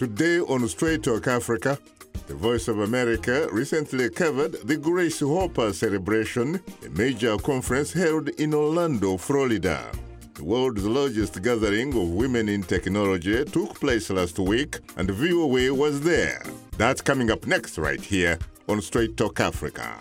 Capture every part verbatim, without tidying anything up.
Today on Straight Talk Africa, the Voice of America recently covered the Grace Hopper celebration, a major conference held in Orlando, Florida. The world's largest gathering of women in technology took place last week, and V O A was there. That's coming up next right here on Straight Talk Africa.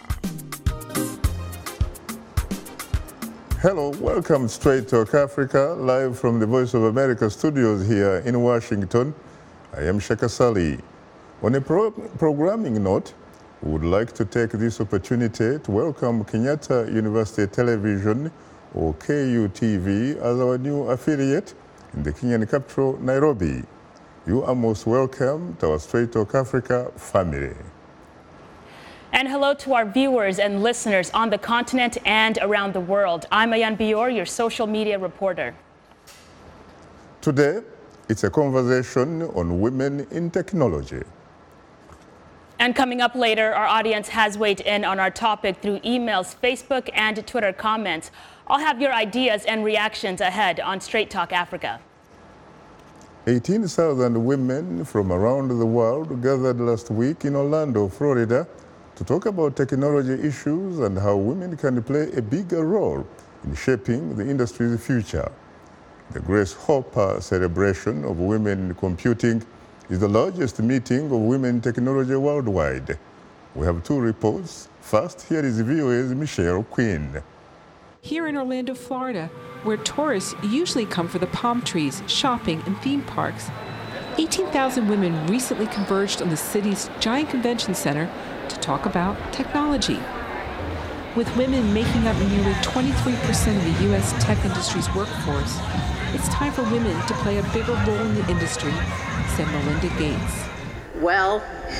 Hello, welcome to Straight Talk Africa, live from the Voice of America studios here in Washington. I am Shaka Sali. On a pro programming note, we would like to take this opportunity to welcome Kenyatta University Television, or K U T V, as our new affiliate in the Kenyan capital, Nairobi. You are most welcome to our Straight Talk Africa family. And hello to our viewers and listeners on the continent and around the world. I'm Ayan Bior, your social media reporter. Today, it's a conversation on women in technology. And coming up later, our audience has weighed in on our topic through emails, Facebook, and Twitter comments. I'll have your ideas and reactions ahead on Straight Talk Africa. eighteen thousand women from around the world gathered last week in Orlando, Florida, to talk about technology issues and how women can play a bigger role in shaping the industry's future. The Grace Hopper celebration of women in computing is the largest meeting of women in technology worldwide. We have two reports. First, here is V O A's Michelle Quinn. Here in Orlando, Florida, where tourists usually come for the palm trees, shopping, and theme parks, eighteen thousand women recently converged on the city's giant convention center to talk about technology. With women making up nearly twenty-three percent of the U S tech industry's workforce, it's time for women to play a bigger role in the industry, said Melinda Gates. Well,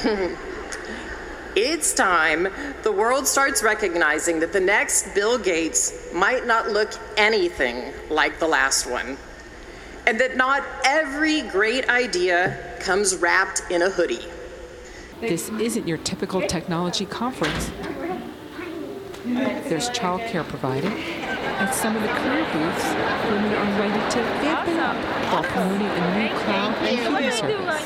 it's time the world starts recognizing that the next Bill Gates might not look anything like the last one, and that not every great idea comes wrapped in a hoodie. This isn't your typical technology conference. There's childcare provided. At some of the career booths, women are invited to vamp it up while promoting a new cloud computing service.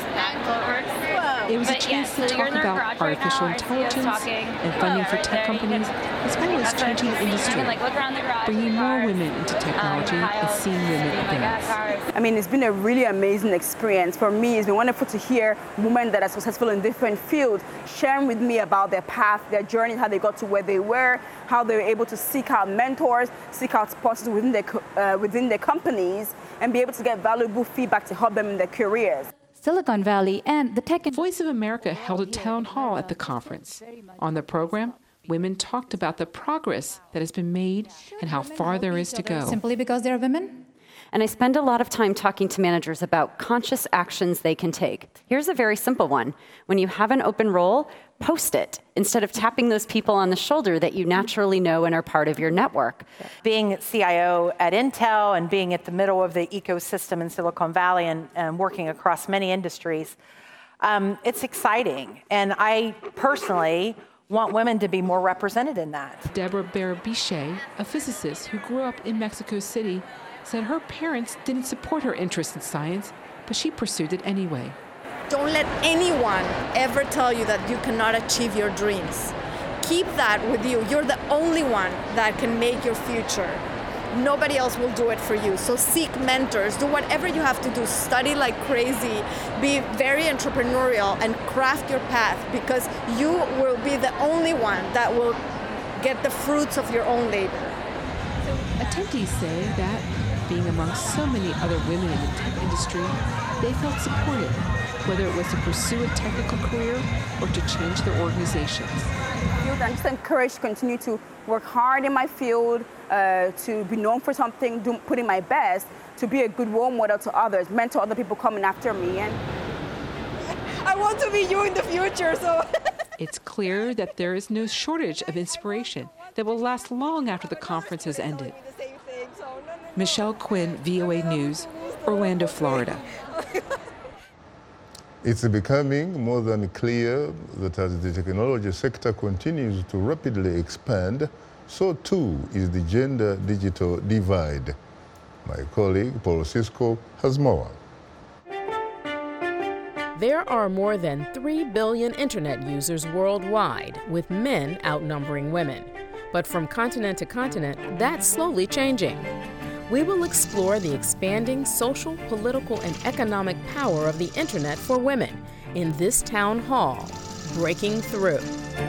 It was a chance to talk about artificial intelligence and funding for tech companies, as well as changing the industry, bringing more women into technology and seeing women advance. I mean, it's been a really amazing experience. For me, it's been wonderful to hear women that are successful in different fields sharing with me about their path, their journey, how they got to where they were, how they were able to seek out mentors, seek out sponsors within their, uh, within their companies, and be able to get valuable feedback to help them in their careers. Silicon Valley and the tech... Voice of America held a town hall at the conference. On the program, women talked about the progress that has been made and how far there is to go. Simply because they're women? And I spend a lot of time talking to managers about conscious actions they can take. Here's a very simple one. When you have an open role, post it instead of tapping those people on the shoulder that you naturally know and are part of your network. Being C I O at Intel and being at the middle of the ecosystem in Silicon Valley and, and working across many industries, um, it's exciting. And I personally want women to be more represented in that. Deborah Barabichet, a physicist who grew up in Mexico City, said her parents didn't support her interest in science, but she pursued it anyway. Don't let anyone ever tell you that you cannot achieve your dreams. Keep that with you. You're the only one that can make your future. Nobody else will do it for you. So seek mentors, do whatever you have to do, study like crazy, be very entrepreneurial and craft your path, because you will be the only one that will get the fruits of your own labor. Attendees say that being amongst so many other women in the tech industry, they felt supported, whether it was to pursue a technical career or to change their organizations. I'm just encouraged to continue to work hard in my field, uh, to be known for something, do, putting my best, to be a good role model to others, mentor other people coming after me. And I want to be you in the future, so... It's clear that there is no shortage of inspiration that will last long after the conference has ended. Michelle Quinn, V O A News, Orlando, Florida. It's becoming more than clear that as the technology sector continues to rapidly expand, so too is the gender-digital divide. My colleague, Paul Cisco, has more. There are more than three billion internet users worldwide, with men outnumbering women. But from continent to continent, that's slowly changing. We will explore the expanding social, political, and economic power of the internet for women in this town hall, Breaking Through.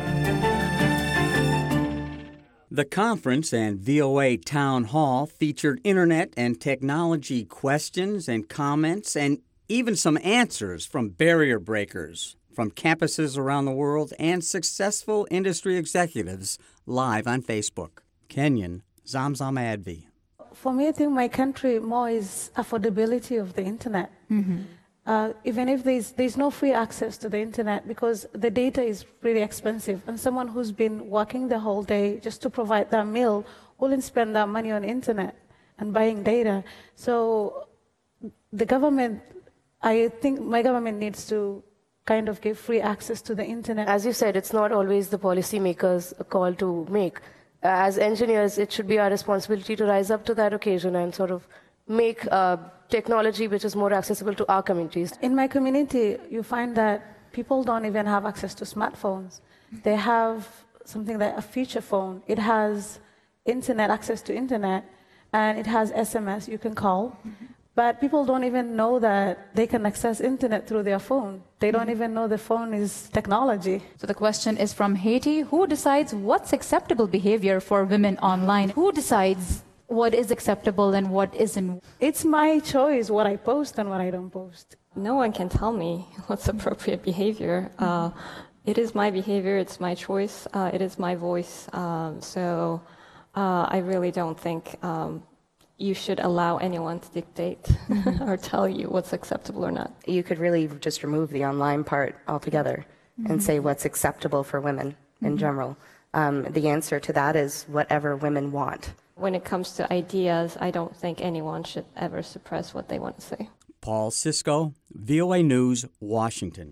The conference and V O A Town Hall featured internet and technology questions and comments and even some answers from barrier breakers from campuses around the world and successful industry executives live on Facebook. Kenyan Zamzam Advi. For me, I think my country more is affordability of the internet. Mm-hmm. Uh, even if there's, there's no free access to the internet because the data is really expensive, and someone who's been working the whole day just to provide that meal wouldn't spend that money on internet and buying data. So the government, I think my government needs to kind of give free access to the internet. As you said, it's not always the policymakers' call to make. As engineers, it should be our responsibility to rise up to that occasion and sort of make uh, technology which is more accessible to our communities. In my community, you find that people don't even have access to smartphones. They have something like a feature phone. It has internet, access to internet, and it has S M S you can call. Mm-hmm. But people don't even know that they can access internet through their phone. They don't even know the phone is technology. So the question is from Haiti. Who decides what's acceptable behavior for women online? Who decides what is acceptable and what isn't? It's my choice what I post and what I don't post. No one can tell me what's appropriate behavior. Uh, it is my behavior, it's my choice, uh, it is my voice. Um, so uh, I really don't think um, you should allow anyone to dictate or tell you what's acceptable or not. You could really just remove the online part altogether mm-hmm. and say what's acceptable for women mm-hmm. in general. Um, the answer to that is whatever women want. When it comes to ideas, I don't think anyone should ever suppress what they want to say. Paul Cisco, V O A News, Washington.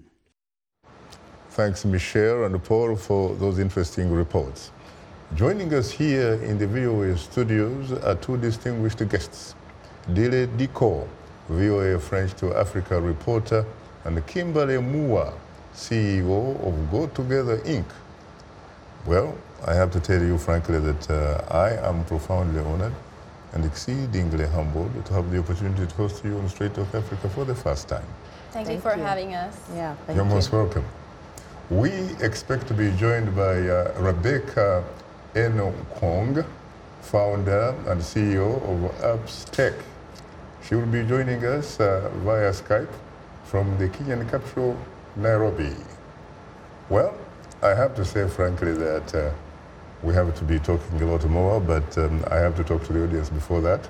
Thanks, Michelle and Paul, for those interesting reports. Joining us here in the V O A studios are two distinguished guests, Dile Dicot, V O A French to Africa reporter, and Kimberly Mua, C E O of Go Together, Incorporated. Well, I have to tell you frankly that uh, I am profoundly honored and exceedingly humbled to have the opportunity to host you on Straight Talk Africa for the first time. Thank, thank you for you. having us. Yeah, thank You're you. most welcome. We expect to be joined by uh, Rebecca Enokong, founder and C E O of Apps Tech. She will be joining us uh, via Skype from the Kenyan capital, Nairobi. Well, I have to say frankly that uh, we have to be talking a lot more, but um, I have to talk to the audience before that.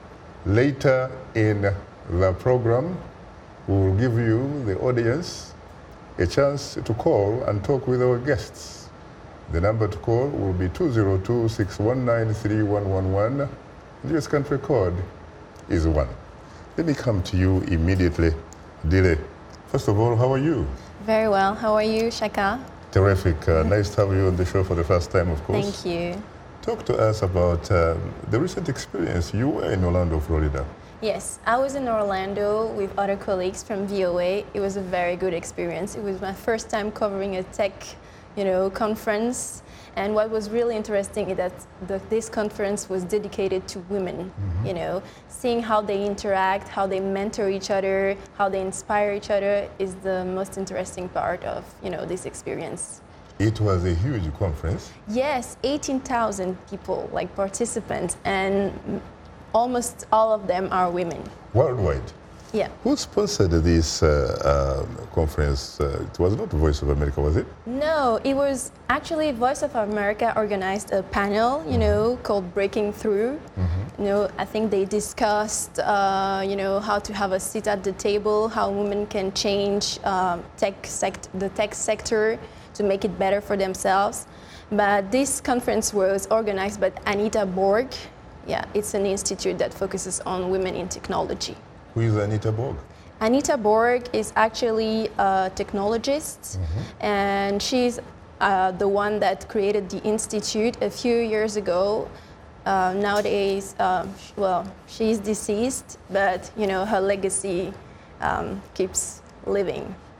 Later in the program, we will give you, the audience, a chance to call and talk with our guests. The number to call will be two zero two, six one nine, three one one one. The U S country code is one. Let me come to you immediately. Dile, first of all, how are you? Very well. How are you, Shaka? Terrific. Uh, nice to have you on the show for the first time, of course. Thank you. Talk to us about um, the recent experience. You were in Orlando, Florida. Yes, I was in Orlando with other colleagues from V O A. It was a very good experience. It was my first time covering a tech, you know, conference. And what was really interesting is that the, this conference was dedicated to women, mm-hmm. you know, seeing how they interact, how they mentor each other, how they inspire each other is the most interesting part of, you know, this experience. It was a huge conference. Yes, eighteen thousand people, like participants, and almost all of them are women. Worldwide? Yeah. Who sponsored this uh, uh, conference? Uh, it was not Voice of America, was it? No, it was actually Voice of America organized a panel, you mm-hmm. know, called Breaking Through. Mm-hmm. You know, I think they discussed, uh, you know, how to have a seat at the table, how women can change um, tech sect- the tech sector to make it better for themselves. But this conference was organized by Anita Borg. Yeah, it's an institute that focuses on women in technology. Who is Anita Borg? Anita Borg is actually a technologist, mm-hmm. and she's uh, the one that created the institute a few years ago. Uh, nowadays, um, well, she's deceased, but you know her legacy um, keeps living.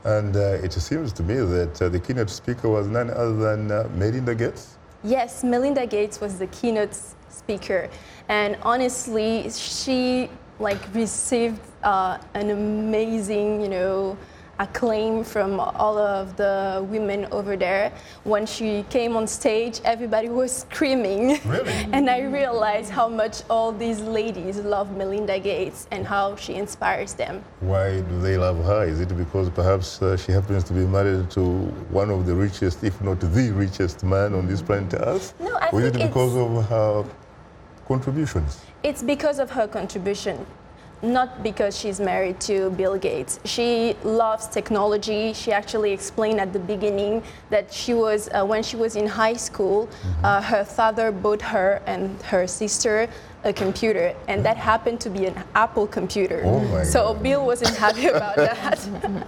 And uh, it seems to me that uh, the keynote speaker was none other than uh, Melinda Gates. Yes, Melinda Gates was the keynote speaker. And honestly, she like received uh, an amazing, you know, acclaim from all of the women over there. When she came on stage, everybody was screaming. Really? And I realized how much all these ladies love Melinda Gates and how she inspires them. Why do they love her? Is it because perhaps uh, she happens to be married to one of the richest, if not the richest man on this planet Earth? No, I or is think it because of her contributions? It's because of her contribution. Not because she's married to Bill Gates. She loves technology. She actually explained at the beginning that she was, uh, when she was in high school, mm-hmm. uh, her father bought her and her sister a computer, and that happened to be an Apple computer. Oh my so God. Bill wasn't happy about that.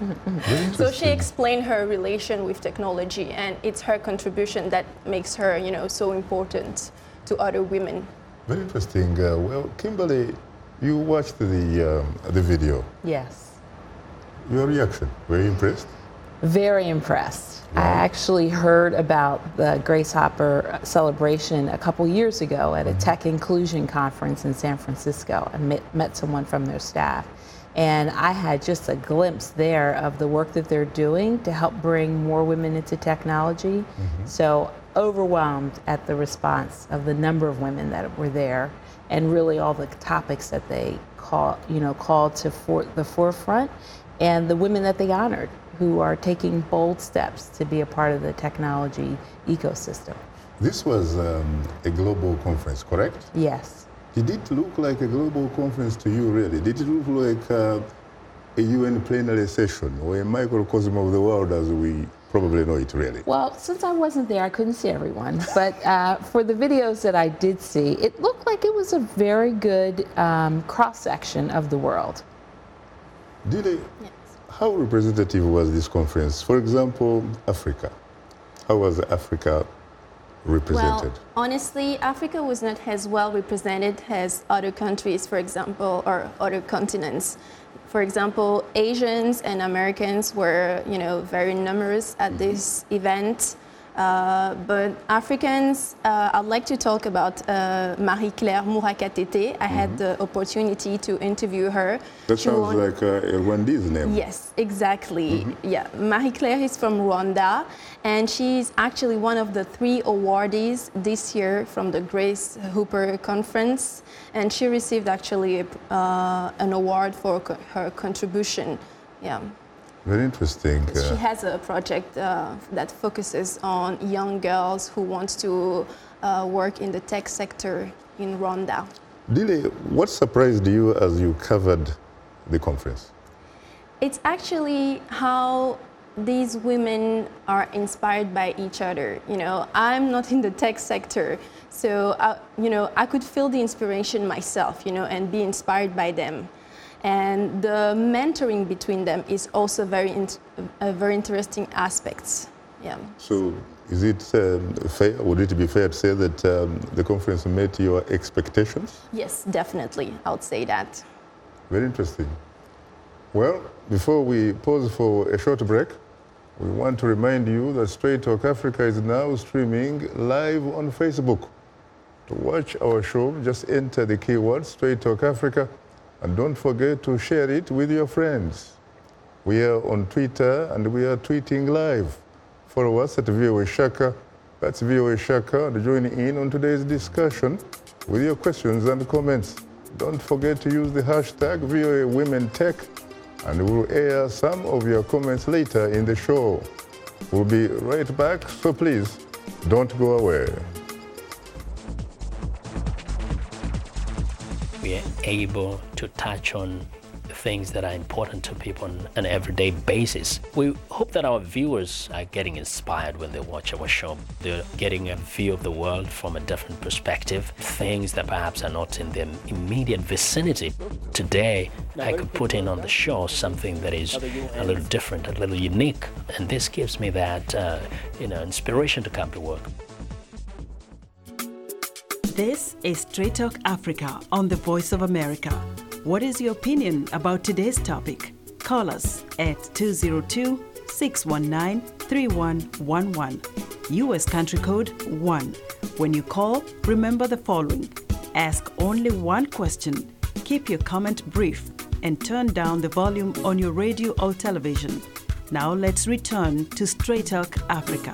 So she explained her relation with technology, and it's her contribution that makes her, you know, so important to other women. Very interesting. Uh, well, Kimberly, you watched the, um, the video. Yes. Your reaction, were you impressed? Very impressed. Wow. I actually heard about the Grace Hopper celebration a couple years ago at a Tech Inclusion Conference in San Francisco. I met, met someone from their staff. And I had just a glimpse there of the work that they're doing to help bring more women into technology. Mm-hmm. So overwhelmed at the response of the number of women that were there, and really all the topics that they call, you know, called to for the forefront, and the women that they honored who are taking bold steps to be a part of the technology ecosystem. This was um, a global conference, correct? Yes. Did it look like a global conference to you, really? Did it look like uh, a U N plenary session or a microcosm of the world as we probably know it, really? Well, since I wasn't there, I couldn't see everyone. But uh, for the videos that I did see, it looked like it was a very good um, cross-section of the world. Did it? Yes. How representative was this conference? For example, Africa. How was Africa represented? Well, honestly, Africa was not as well represented as other countries, for example, or other continents. For example, Asians and Americans were, you know, very numerous at this event. Uh, but Africans, uh, I'd like to talk about uh, Marie-Claire Mourakatete. I had mm-hmm. the opportunity to interview her. That she sounds won... like uh, a Rwandaise name. Yes, exactly. Mm-hmm. Yeah, Marie-Claire is from Rwanda, and she's actually one of the three awardees this year from the Grace Hopper Conference, and she received actually a, uh, an award for co- her contribution. Yeah. Very interesting. She has a project uh, that focuses on young girls who want to uh, work in the tech sector in Rwanda. Dile, what surprised you as you covered the conference? It's actually how these women are inspired by each other. You know, I'm not in the tech sector, so I, you know, I could feel the inspiration myself, you know, and be inspired by them. And the mentoring between them is also very, in, a very interesting aspect. Yeah. So, is it um, fair? Would it be fair to say that um, the conference met your expectations? Yes, definitely. I would say that. Very interesting. Well, before we pause for a short break, we want to remind you that Straight Talk Africa is now streaming live on Facebook. To watch our show, just enter the keyword Straight Talk Africa. And don't forget to share it with your friends. We are on Twitter and we are tweeting live. Follow us at V O A Shaka. That's V O A Shaka. And join in on today's discussion with your questions and comments. Don't forget to use the hashtag V O A Women Tech, and we'll air some of your comments later in the show. We'll be right back, so please don't go away. We are able to touch on things that are important to people on an everyday basis. We hope that our viewers are getting inspired when they watch our show. They're getting a view of the world from a different perspective, things that perhaps are not in their immediate vicinity. Today, I could put in on the show something that is a little different, a little unique, and this gives me that, uh, you know, inspiration to come to work. This is Straight Talk Africa on the Voice of America. What is your opinion about today's topic? Call us at two zero two, six one nine, three one one one. U S country code one. When you call, remember the following. Ask only one question, keep your comment brief, and turn down the volume on your radio or television. Now let's return to Straight Talk Africa.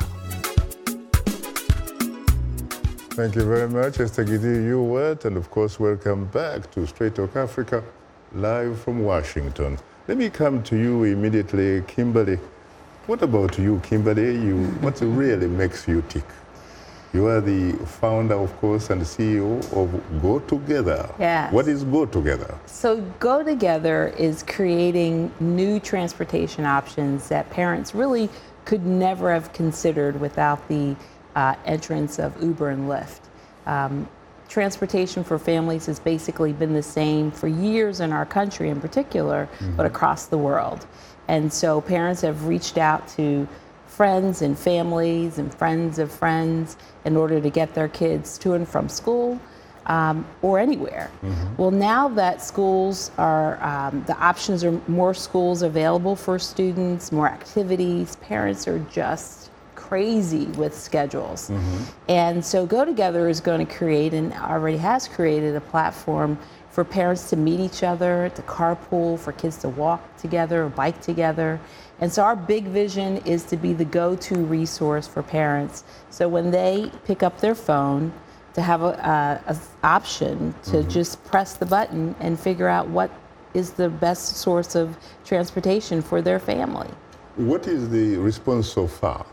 Thank you very much, Esther Gidi Uwet, and of course, welcome back to Straight Talk Africa, live from Washington. Let me come to you immediately, Kimberly. What about you, Kimberly? You, what really makes you tick? You are the founder, of course, and C E O of Go Together. Yes. What is Go Together? So Go Together is creating new transportation options that parents really could never have considered without the uh, entrance of Uber and Lyft. Um, transportation for families has basically been the same for years in our country in particular, mm-hmm. but across the world. And so parents have reached out to friends and families and friends of friends in order to get their kids to and from school um, or anywhere. Mm-hmm. Well, now that schools are, um, the options are more schools available for students, more activities, parents are just crazy with schedules. Mm-hmm. And so Go Together is going to create and already has created a platform for parents to meet each other, to carpool, for kids to walk together or bike together. And so our big vision is to be the go-to resource for parents. So when they pick up their phone, to have a, a, a option to mm-hmm. just press the button and figure out what is the best source of transportation for their family. What is the response so far?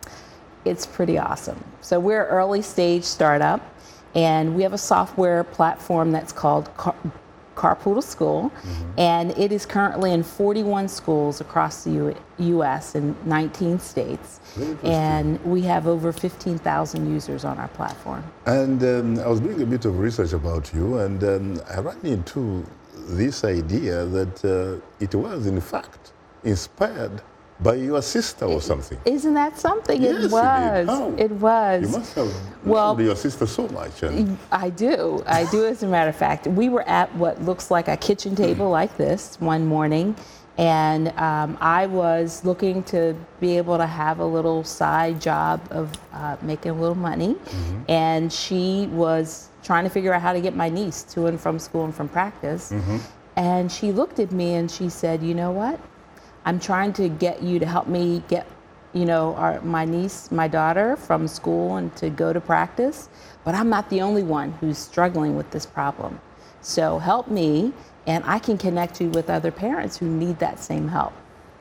It's pretty awesome. So we're an early stage startup, and we have a software platform that's called Car- Carpool to School, mm-hmm. and it is currently in forty-one schools across the U- U.S. in nineteen states, and we have over fifteen thousand users on our platform. And um, I was doing a bit of research about you, and um, I ran into this idea that uh, it was, in fact, inspired by your sister or something. Isn't that something? Yes, it was. How? It was. You must have well, loved your sister so much. And I do. I do, as a matter of fact. We were at what looks like a kitchen table like this one morning, and um, I was looking to be able to have a little side job of uh, making a little money, mm-hmm. and she was trying to figure out how to get my niece to and from school and from practice. Mm-hmm. And she looked at me and she said, you know what? I'm trying to get you to help me get, you know, our, my niece, my daughter from school and to go to practice, but I'm not the only one who's struggling with this problem. So help me, and I can connect you with other parents who need that same help.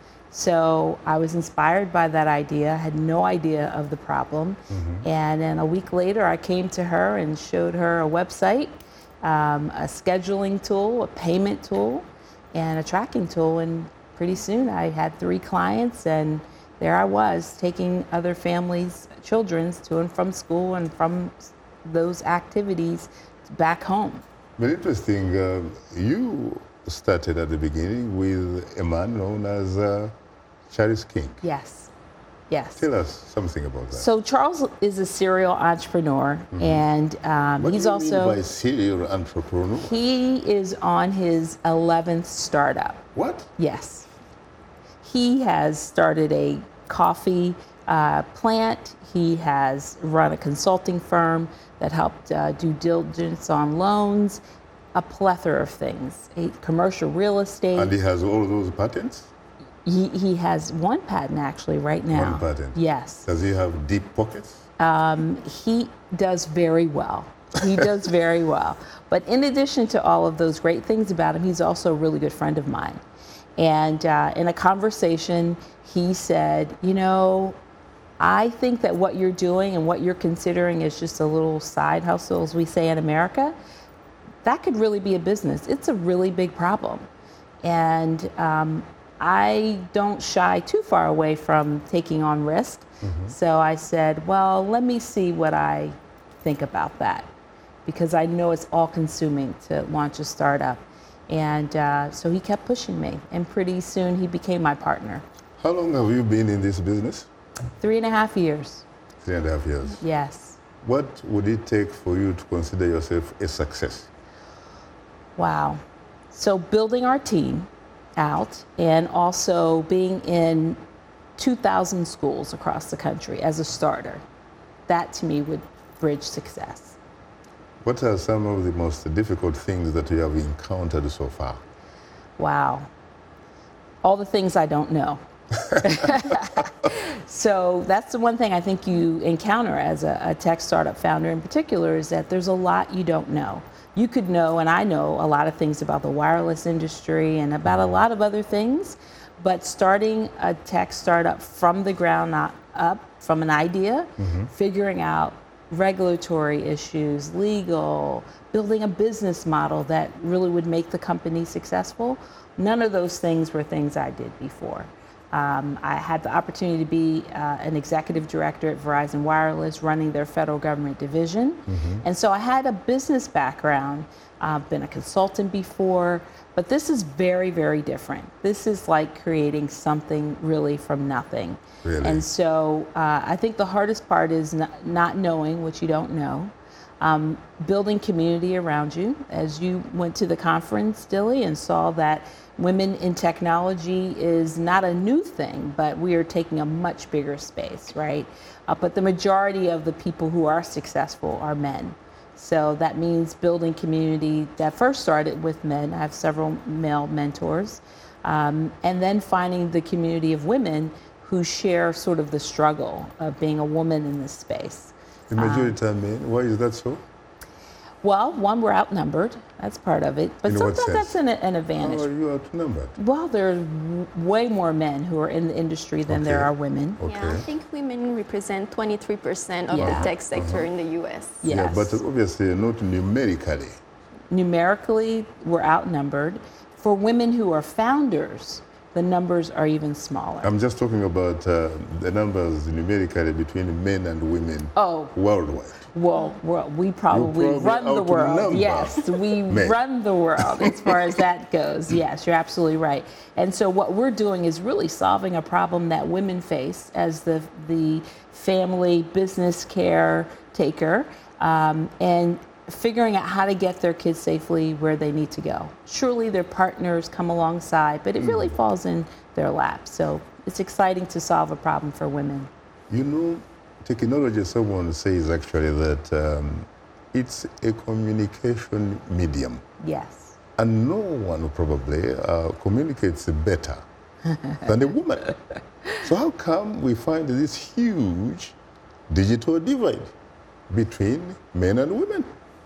So I was inspired by that idea, had no idea of the problem, mm-hmm. and then a week later I came to her and showed her a website, um, a scheduling tool, a payment tool, and a tracking tool, and pretty soon I had three clients, and there I was taking other families' children to and from school and from those activities back home. Very interesting. Uh, you started at the beginning with a man known as uh, Charles King. Yes, yes. Tell us something about that. So Charles is a serial entrepreneur, mm-hmm. and um, what he's do you also mean by serial entrepreneur. He is on his eleventh startup. What? Yes. He has started a coffee uh, plant. He has run a consulting firm that helped uh, do diligence on loans, a plethora of things, a commercial real estate. And he has all those patents? He, he has one patent actually right now. One patent? Yes. Does he have deep pockets? Um, he does very well. He does very well. But in addition to all of those great things about him, he's also a really good friend of mine. And uh, in a conversation, he said, you know, I think that what you're doing and what you're considering is just a little side hustle, as we say in America, that could really be a business. It's a really big problem. And um, I don't shy too far away from taking on risk. Mm-hmm. So I said, well, let me see what I think about that, because I know it's all consuming to launch a startup. And uh, so he kept pushing me, and pretty soon he became my partner. How long have you been in this business? Three and a half years. Three and a half years. Yes. What would it take for you to consider yourself a success? Wow. So building our team out, and also being in two thousand schools across the country as a starter. That to me would bridge success. What are some of the most difficult things that you have encountered so far? Wow. All the things I don't know. So that's the one thing I think you encounter as a, a tech startup founder in particular, is that there's a lot you don't know. You could know, and I know, a lot of things about the wireless industry and about a lot of other things, but starting a tech startup from the ground up, from an idea, mm-hmm. figuring out regulatory issues, legal, building a business model that really would make the company successful, none of those things were things I did before. Um, I had the opportunity to be uh, an executive director at Verizon Wireless, running their federal government division. Mm-hmm. And so I had a business background. I've uh, been a consultant before, but this is very, very different. This is like creating something really from nothing. Really? And so uh, I think the hardest part is not, not knowing what you don't know. Um, building community around you. As you went to the conference, Dilly, and saw that women in technology is not a new thing, but we are taking a much bigger space, right? Uh, but the majority of the people who are successful are men. So that means building community that first started with men. I have several male mentors. Um, and then finding the community of women who share sort of the struggle of being a woman in this space. The majority um, are men. Why is that so? Well, one, we're outnumbered. That's part of it. But in sometimes what sense? That's an, an advantage. How are you outnumbered? Well, there are way more men who are in the industry than okay. there are women. Okay. Yeah, I think women represent twenty-three percent of yeah. the tech sector uh-huh. in the U S. Yes. Yeah, but obviously not numerically. Numerically, we're outnumbered. For women who are founders, the numbers are even smaller. I'm just talking about uh, the numbers numerically between men and women oh. worldwide. Well, well, we probably, probably run the world. Yes, we men. run the world as far as that goes. Yes, you're absolutely right. And so what we're doing is really solving a problem that women face as the the family business caretaker, um, and figuring out how to get their kids safely where they need to go. Surely their partners come alongside, but it really falls in their lap. So it's exciting to solve a problem for women. You know, technology, someone says actually that um, it's a communication medium. Yes. And no one probably uh, communicates better than a woman. So how come we find this huge digital divide between men and women?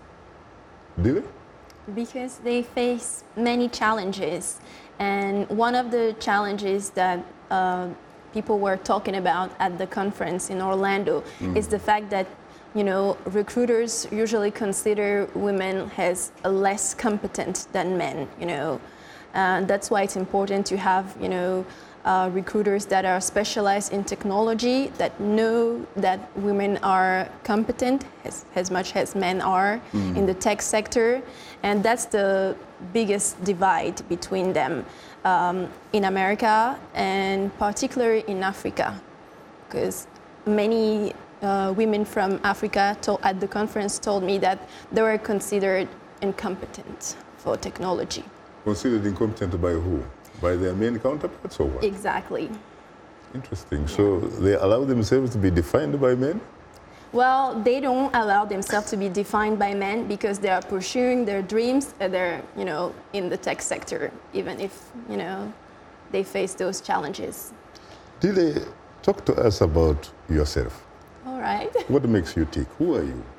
Do they? Because they face many challenges. And one of the challenges that uh, people were talking about at the conference in Orlando mm. is the fact that, you know, recruiters usually consider women as less competent than men, you know. Uh, that's why it's important to have, you know, uh, recruiters that are specialized in technology, that know that women are competent as, as much as men are mm. in the tech sector. And that's the biggest divide between them um, in America and particularly in Africa, because many uh, women from Africa to, at the conference told me that they were considered incompetent for technology. Considered incompetent by who? By their main counterparts or what? Exactly. Interesting. Yeah. So they allow themselves to be defined by men? Well, they don't allow themselves to be defined by men because they are pursuing their dreams and they're, you know, in the tech sector, even if, you know, they face those challenges. Dile, talk to us about yourself. All right. What makes you tick? Who are you?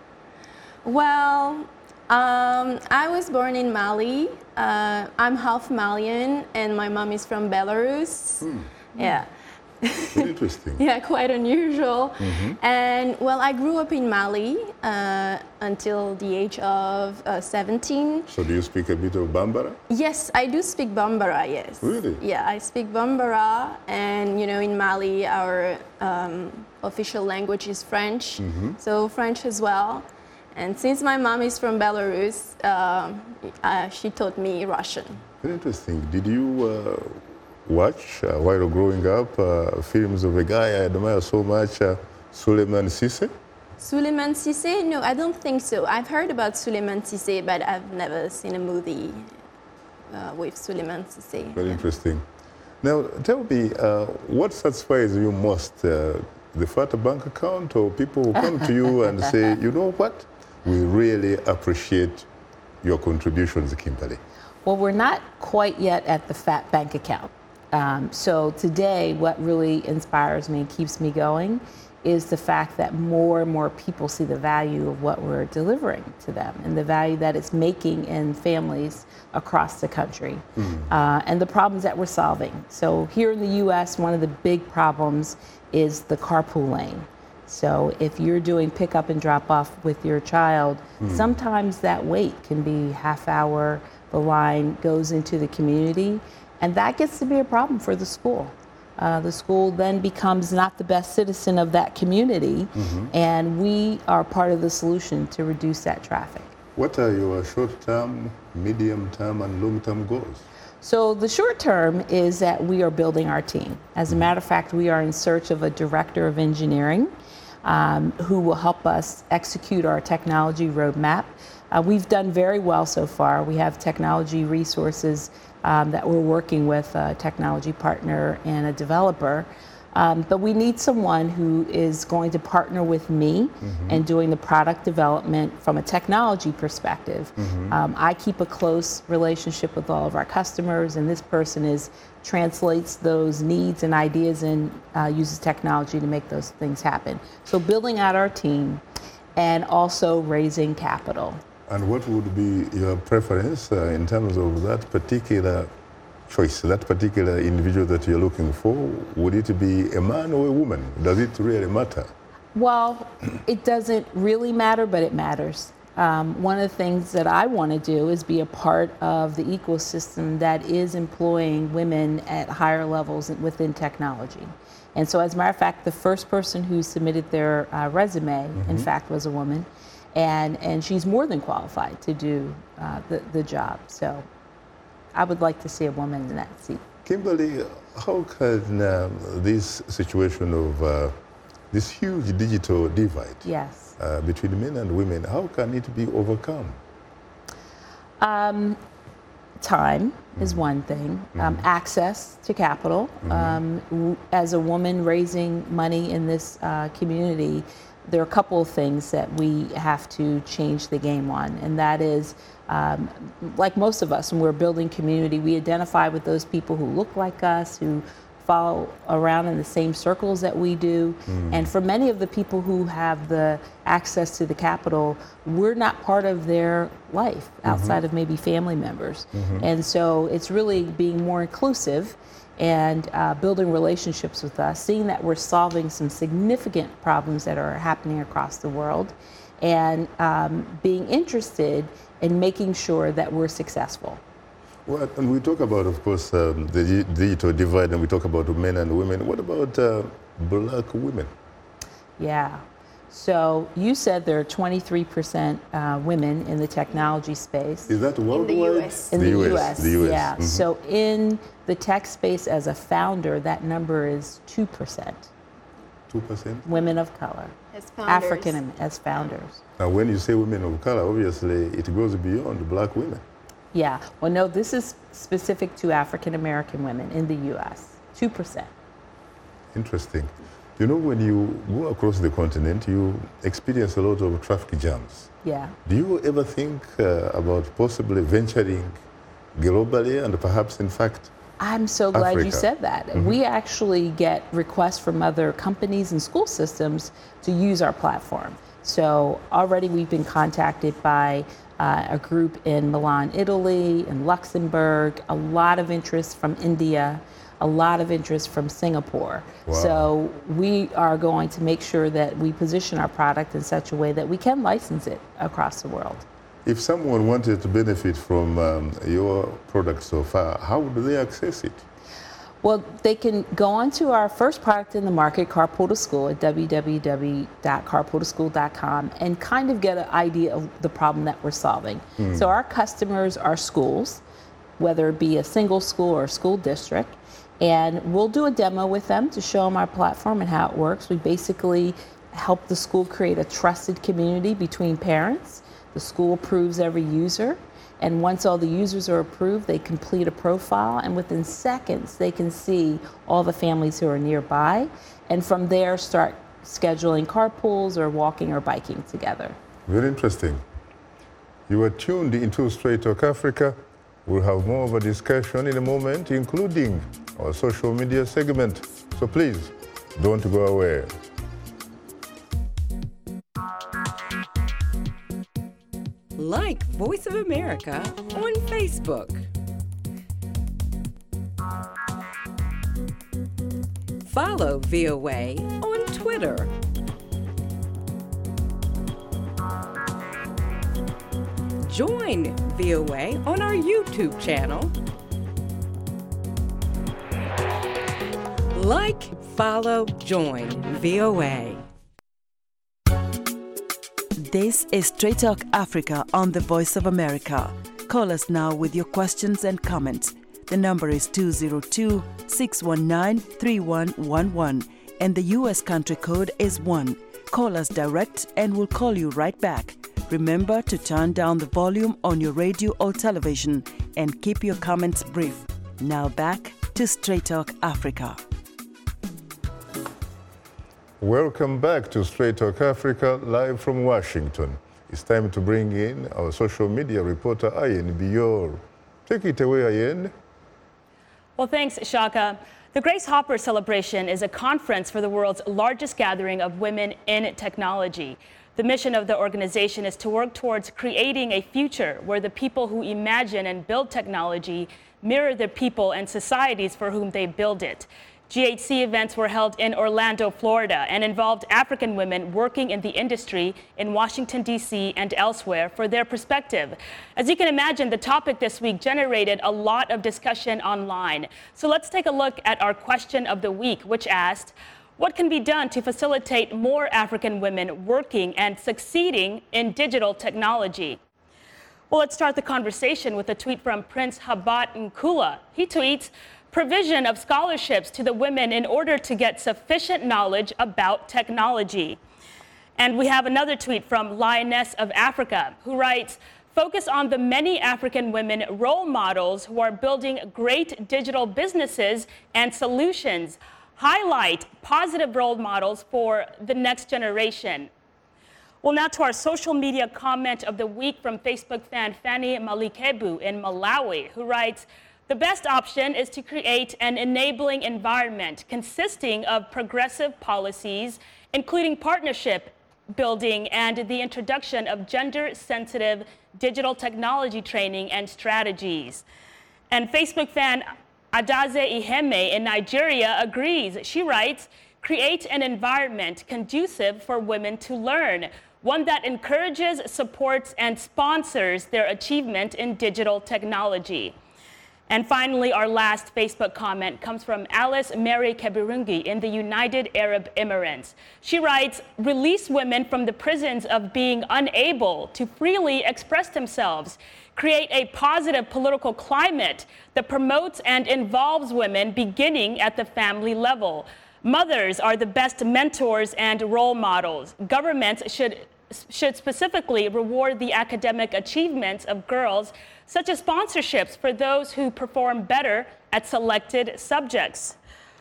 Well, um, I was born in Mali. Uh, I'm half Malian and my mom is from Belarus. Hmm. Yeah. Very interesting. Yeah, quite unusual. Mm-hmm. And well, I grew up in Mali uh, until the age of uh, seventeen. So do you speak a bit of Bambara? Yes, I do speak Bambara, yes. Really? Yeah, I speak Bambara. And, you know, in Mali, our um, official language is French. Mm-hmm. So French as well. And since my mom is from Belarus, uh, uh, she taught me Russian. Very interesting. Did you uh, watch, uh, while growing up, uh, films of a guy I admire so much, uh, Souleymane Cissé? Souleymane Cissé? No, I don't think so. I've heard about Souleymane Cissé, but I've never seen a movie uh, with Souleymane Cissé. Very interesting. Now, tell me, uh, what satisfies you most? Uh, the fatter bank account, or people who come to you and say, you know what, we really appreciate your contributions, Kimberly? Well, we're not quite yet at the fat bank account. Um, so today, what really inspires me and keeps me going is the fact that more and more people see the value of what we're delivering to them and the value that it's making in families across the country, mm. uh, and the problems that we're solving. So here in the U S, one of the big problems is the carpool lane. So if you're doing pickup and drop off with your child, mm. sometimes that wait can be half hour, the line goes into the community, and that gets to be a problem for the school. Uh, the school then becomes not the best citizen of that community, mm-hmm. and we are part of the solution to reduce that traffic. What are your short-term, medium-term, and long-term goals? So the short term is that we are building our team. As a matter of fact, we are in search of a director of engineering um, who will help us execute our technology roadmap. Uh, we've done very well so far. We have technology resources Um, that we're working with a technology partner and a developer. Um, but we need someone who is going to partner with me mm-hmm. in doing the product development from a technology perspective. Mm-hmm. Um, I keep a close relationship with all of our customers, and this person is translates those needs and ideas and uh, uses technology to make those things happen. So building out our team and also raising capital. And what would be your preference uh, in terms of that particular choice, that particular individual that you're looking for? Would it be a man or a woman? Does it really matter? Well, it doesn't really matter, but it matters. Um, one of the things that I want to do is be a part of the ecosystem that is employing women at higher levels within technology. And so, as a matter of fact, the first person who submitted their uh, resume, mm-hmm. in fact, was a woman. And, and she's more than qualified to do uh, the, the job. So I would like to see a woman in that seat. Kimberly, how can um, this situation of uh, this huge digital divide yes. uh, between men and women, how can it be overcome? Um, time is one thing. Mm-hmm. Um, access to capital. Mm-hmm. Um, as a woman raising money in this uh, community, there are a couple of things that we have to change the game on, and that is, um, like most of us, when we're building community, we identify with those people who look like us, who follow around in the same circles that we do. Mm. And for many of the people who have the access to the capital, we're not part of their life outside mm-hmm. of maybe family members. Mm-hmm. And so it's really being more inclusive and uh, building relationships with us, seeing that we're solving some significant problems that are happening across the world, and um, being interested in making sure that we're successful. Well, and we talk about, of course, um, the digital divide, and we talk about men and women. What about uh, black women? Yeah. So you said there are twenty-three percent uh, women in the technology space. Is that worldwide? In the U S. In the, the U S, the U S. Yeah. Mm-hmm. So in the tech space as a founder, that number is two percent. two percent? Women of color. As founders. African as founders. Now, when you say women of color, obviously it goes beyond black women. Yeah. Well, no, this is specific to African American women in the U S. two percent. Interesting. You know, when you go across the continent, you experience a lot of traffic jams. Yeah. Do you ever think uh, about possibly venturing globally and perhaps, in fact, I'm so glad Africa? You said that. Mm-hmm. We actually get requests from other companies and school systems to use our platform. So already we've been contacted by uh, a group in Milan, Italy, in Luxembourg, a lot of interest from India, a lot of interest from Singapore. Wow. So we are going to make sure that we position our product in such a way that we can license it across the world. If someone wanted to benefit from um, your product so far, how do they access it? Well, they can go on to our first product in the market, Carpool to School, at w w w dot carpool to school dot com, and kind of get an idea of the problem that we're solving. Mm. So our customers are schools, whether it be a single school or a school district, and we'll do a demo with them to show them our platform and how it works. We basically help the school create a trusted community between parents. The school approves every user, And once all the users are approved, they complete a profile, and within seconds, they can see all the families who are nearby, and from there start scheduling carpools or walking or biking together. Very interesting. You are tuned into Straight Talk Africa. We'll have more of a discussion in a moment, including our social media segment. So please, don't go away. Like Voice of America on Facebook. Follow V O A on Twitter. Join V O A on our YouTube channel. Like, follow, join V O A. This is Straight Talk Africa on the Voice of America. Call us now with your questions and comments. The number is two zero two, six one nine, three one one one and the U S country code is one. Call us direct and we'll call you right back. Remember to turn down the volume on your radio or television and keep your comments brief. Now back to Straight Talk Africa. Welcome back to Straight Talk Africa, live from Washington. It's time to bring in our social media reporter, Ayen Biyor. Take it away, Ayen. Well, thanks, Shaka. The Grace Hopper Celebration is a conference for the world's largest gathering of women in technology. The mission of the organization is to work towards creating a future where the people who imagine and build technology mirror the people and societies for whom they build it. G H C events were held in Orlando, Florida, and involved African women working in the industry in Washington, D C and elsewhere for their perspective. As you can imagine, the topic this week generated a lot of discussion online. So let's take a look at our question of the week, which asked, what can be done to facilitate more African women working and succeeding in digital technology? Well, let's start the conversation with a tweet from Prince Habat Nkula. He tweets, provision of scholarships to the women in order to get sufficient knowledge about technology. And we have another tweet from Lioness of Africa, who writes, focus on the many African women role models who are building great digital businesses and solutions. Highlight positive role models for the next generation. Well, now to our social media comment of the week from Facebook fan Fanny Malikebu in Malawi, who writes, the best option is to create an enabling environment consisting of progressive policies, including partnership building and the introduction of gender-sensitive digital technology training and strategies. And Facebook fan Adaze Iheme in Nigeria agrees. She writes, create an environment conducive for women to learn, one that encourages, supports, and sponsors their achievement in digital technology. And finally, our last Facebook comment comes from Alice Mary Kebirungi in the United Arab Emirates. She writes, release women from the prisons of being unable to freely express themselves. Create a positive political climate that promotes and involves women beginning at the family level. Mothers are the best mentors and role models. Governments should should specifically reward the academic achievements of girls, such as sponsorships for those who perform better at selected subjects.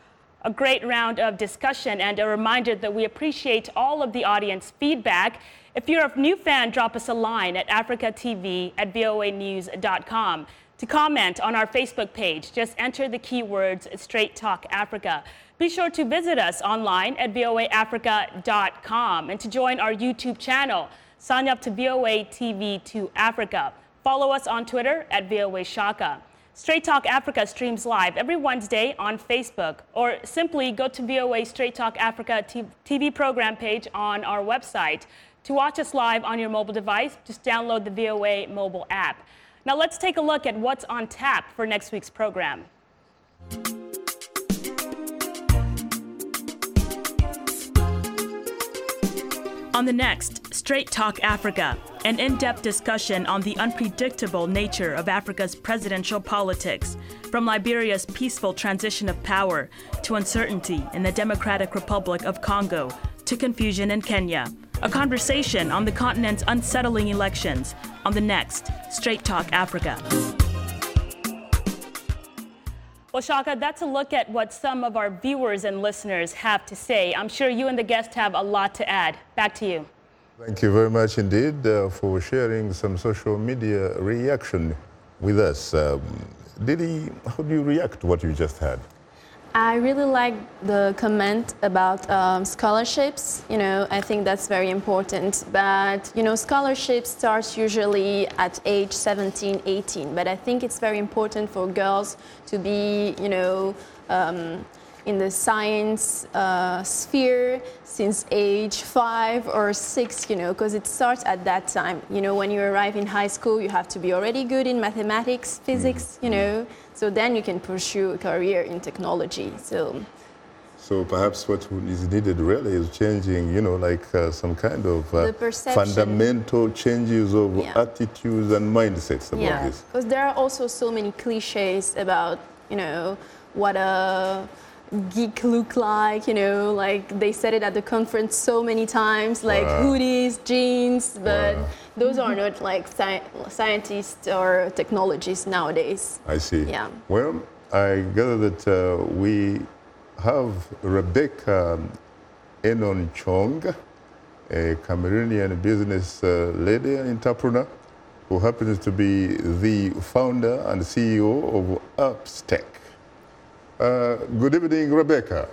A great round of discussion and a reminder that we appreciate all of the audience feedback. If you're a new fan, drop us a line at africa t v at v o a news dot com. To comment on our Facebook page, just enter the keywords Straight Talk Africa. Be sure to visit us online at v o a africa dot com and to join our YouTube channel. Sign up to V O A T V two Africa. Follow us on Twitter at V O A Shaka. Straight Talk Africa streams live every Wednesday on Facebook, or simply go to V O A Straight Talk Africa T V program page on our website. To watch us live on your mobile device, just download the V O A mobile app. Now let's take a look at what's on tap for next week's program. On the next, Straight Talk Africa, an in-depth discussion on the unpredictable nature of Africa's presidential politics, from Liberia's peaceful transition of power to uncertainty in the Democratic Republic of Congo to confusion in Kenya. A conversation on the continent's unsettling elections on the next Straight Talk Africa. Well, Shaka, that's a look at what some of our viewers and listeners have to say. I'm sure you and the guest have a lot to add. Back to you. Thank you very much indeed uh, for sharing some social media reaction with us. Um, Didi, how do you react to what you just had? I really like the comment about um, scholarships. You know, I think that's very important. But, you know, scholarship starts usually at age seventeen, eighteen. But I think it's very important for girls to be, you know, um, in the science uh, sphere since age five or six, you know, because it starts at that time. You know, when you arrive in high school, you have to be already good in mathematics, physics, you know, so then you can pursue a career in technology. So, so perhaps what is needed really is changing, you know, like uh, some kind of uh, fundamental changes of Yeah. attitudes and mindsets about yeah, this. because there are also so many cliches about, you know, what a geek look like, you know, like they said it at the conference so many times, like Wow. hoodies, jeans, but Wow. those are not like sci- scientists or technologists nowadays. I see. Yeah. Well, I gather that uh, we have Rebecca Enon Chong, a Cameroonian business uh, lady and entrepreneur who happens to be the founder and C E O of Upstack. Uh, good evening, Rebecca.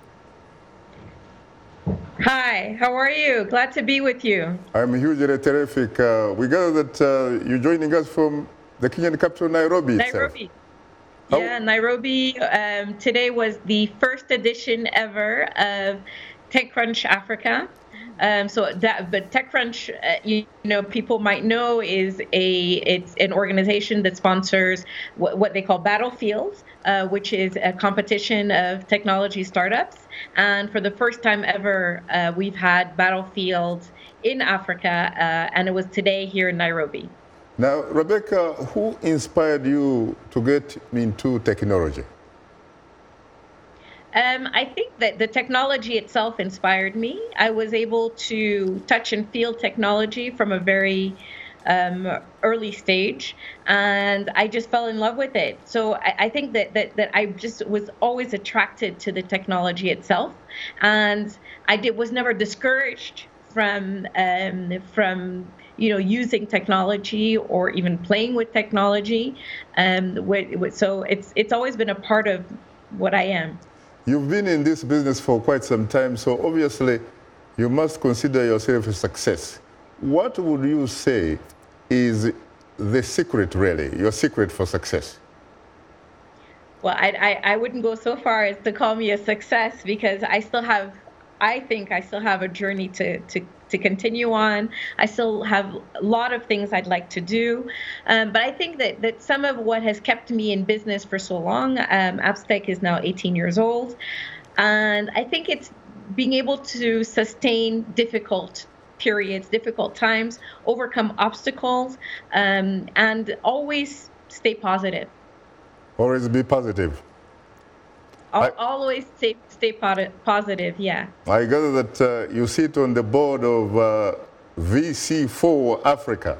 Hi, how are you? Glad to be with you. I'm hugely terrific. Uh, we gather that uh, you're joining us from the Kenyan capital, Nairobi. Nairobi. Itself. Yeah, Nairobi. Um, today was the first edition ever of TechCrunch Africa. Um, so that, but TechCrunch, uh, you, you know, people might know is a it's an organization that sponsors what, what they call Battlefields, uh, which is a competition of technology startups. And for the first time ever, uh, we've had Battlefields in Africa, uh, and it was today here in Nairobi. Now, Rebecca, who inspired you to get into technology? Um, I think that the technology itself inspired me. I was able to touch and feel technology from a very um, early stage, and I just fell in love with it. So I, I think that, that that I just was always attracted to the technology itself, and I did was never discouraged from um, from you know using technology or even playing with technology. Um, with, with, so it's it's always been a part of what I am. You've been in this business for quite some time, so obviously you must consider yourself a success. What would you say is the secret, really, your secret for success? Well, I, I, I wouldn't go so far as to call me a success, because I still have, I think I still have a journey to, to, to continue on. I still have a lot of things I'd like to do. Um, but I think that, that some of what has kept me in business for so long, um, Upstack is now eighteen years old. And I think it's being able to sustain difficult periods, difficult times, overcome obstacles, um, and always stay positive. Always be positive. I'll I, always stay, stay positive, yeah. I gather that uh, you sit on the board of uh, V C four Africa.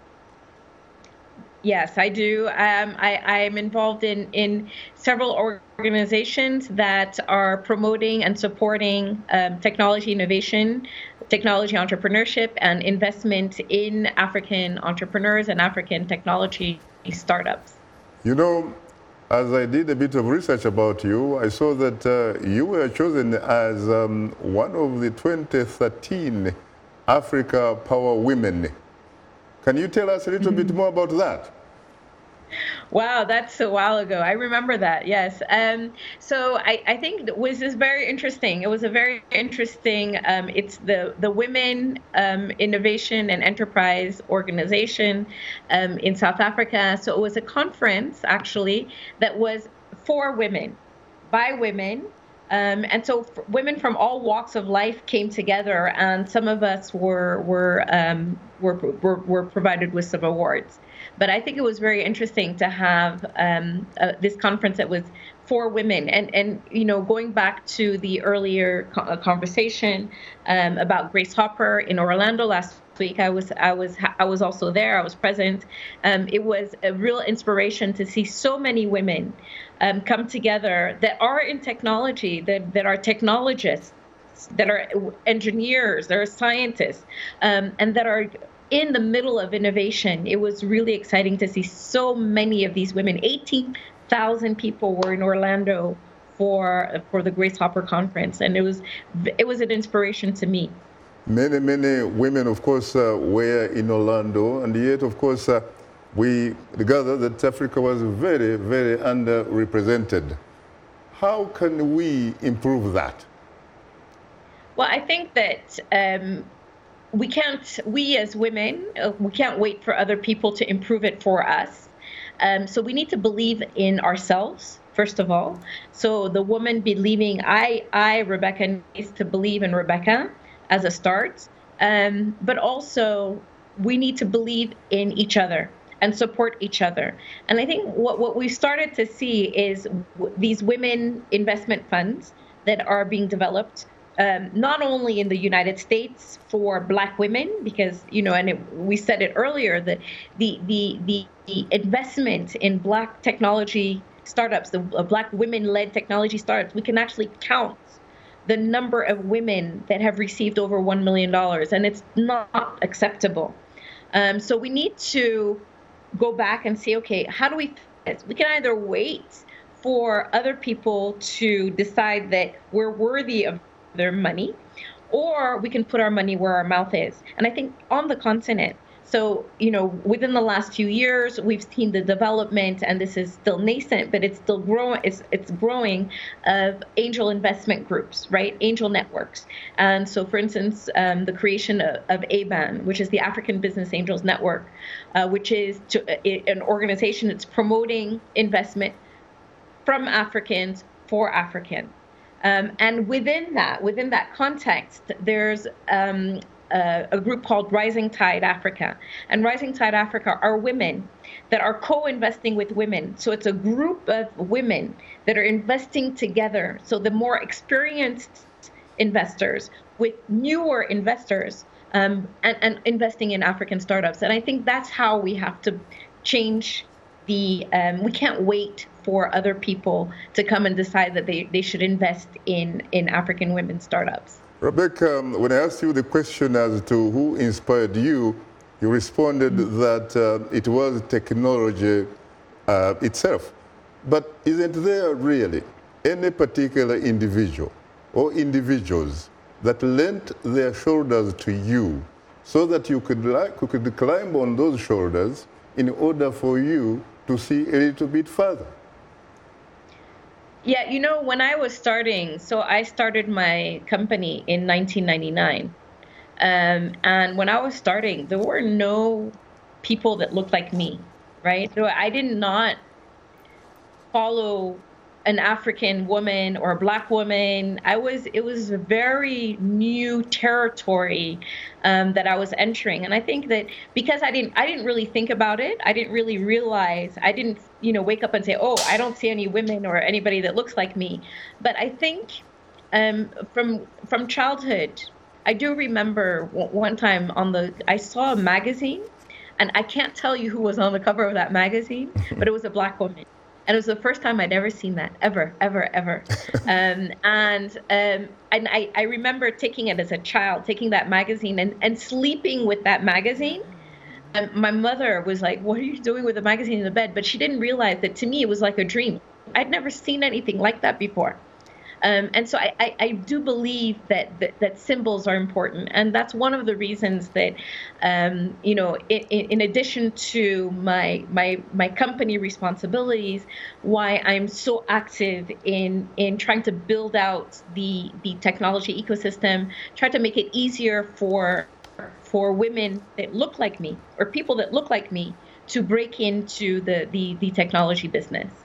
Yes, I do. Um, I, I am involved in, in several organizations that are promoting and supporting um, technology innovation, technology entrepreneurship, and investment in African entrepreneurs and African technology startups. You know, as I did a bit of research about you, I saw that uh, you were chosen as um, one of the twenty thirteen Africa Power Women. Can you tell us a little bit more about that? Wow, that's a while ago. I remember that, yes. Um, so I, I think it was this very interesting. It was a very interesting, um, it's the, the Women um, Innovation and Enterprise Organization um, in South Africa. So it was a conference, actually, that was for women, by women, Um, and so f- women from all walks of life came together, and some of us were were, um, were were were provided with some awards. But I think it was very interesting to have um, uh, this conference that was for women. And and you know, going back to the earlier co- conversation um, about Grace Hopper in Orlando last week, I was I was I was also there. I was present. Um, it was a real inspiration to see so many women Um, come together that are in technology, that, that are technologists, that are engineers, that are scientists, um, and that are in the middle of innovation. It was really exciting to see so many of these women. eighteen thousand people were in Orlando for for the Grace Hopper conference, and it was it was an inspiration to me. Many, many women, of course, uh, were in Orlando, and yet, of course, uh, we gather that Africa was very, very underrepresented. How can we improve that? Well, I think that um, we can't, we as women, uh, we can't wait for other people to improve it for us. Um, so we need to believe in ourselves, first of all. So the woman believing, I, I, Rebecca, needs to believe in Rebecca as a start. Um, but also, we need to believe in each other and support each other. And I think what, what we started to see is w- these women investment funds that are being developed, um, not only in the United States for Black women, because, you know, and it, we said it earlier, that the, the, the, the investment in Black technology startups, the uh, Black women-led technology startups, we can actually count the number of women that have received over one million dollars, and it's not acceptable. Um, so we need to go back and say, okay, how do we, we can either wait for other people to decide that we're worthy of their money, or we can put our money where our mouth is. And I think on the continent, so, you know, within the last few years, we've seen the development, and this is still nascent, but it's still growing, it's, it's growing, of angel investment groups, right? Angel networks. And so, for instance, um, the creation of, of A B A N, which is the African Business Angels Network, uh, which is to, uh, an organization that's promoting investment from Africans for Africans. Um, and within that, within that context, there's um, Uh, a group called Rising Tide Africa. And Rising Tide Africa are women that are co-investing with women. So it's a group of women that are investing together. So the more experienced investors with newer investors um, and, and investing in African startups. And I think that's how we have to change the, um, we can't wait for other people to come and decide that they, they should invest in, in African women startups. Rebecca, um, when I asked you the question as to who inspired you, you responded mm-hmm. that uh, it was technology uh, itself. But isn't there really any particular individual or individuals that lent their shoulders to you so that you could, like, you could climb on those shoulders in order for you to see a little bit further? Yeah, you know, when I was starting, so I started my company in nineteen ninety-nine. Um, and when I was starting, there were no people that looked like me, right? So I did not follow an African woman or a Black woman. I was, it was a very new territory um, that I was entering. And I think that because I didn't, I didn't really think about it, I didn't really realize, I didn't, you know, wake up and say, oh, I don't see any women or anybody that looks like me. But I think um, from from childhood, I do remember one time on the, I saw a magazine, and I can't tell you who was on the cover of that magazine, but it was a Black woman. And it was the first time I'd ever seen that, ever, ever, ever. um, and um, and I, I remember taking it as a child, taking that magazine and, and sleeping with that magazine. And my mother was like, what are you doing with the magazine in the bed? But she didn't realize that to me, it was like a dream. I'd never seen anything like that before. Um, and so I, I, I do believe that, that that symbols are important. And that's one of the reasons that, um, you know, in, in addition to my, my my company responsibilities, why I'm so active in, in trying to build out the, the technology ecosystem, try to make it easier for for women that look like me or people that look like me to break into the, the, the technology business.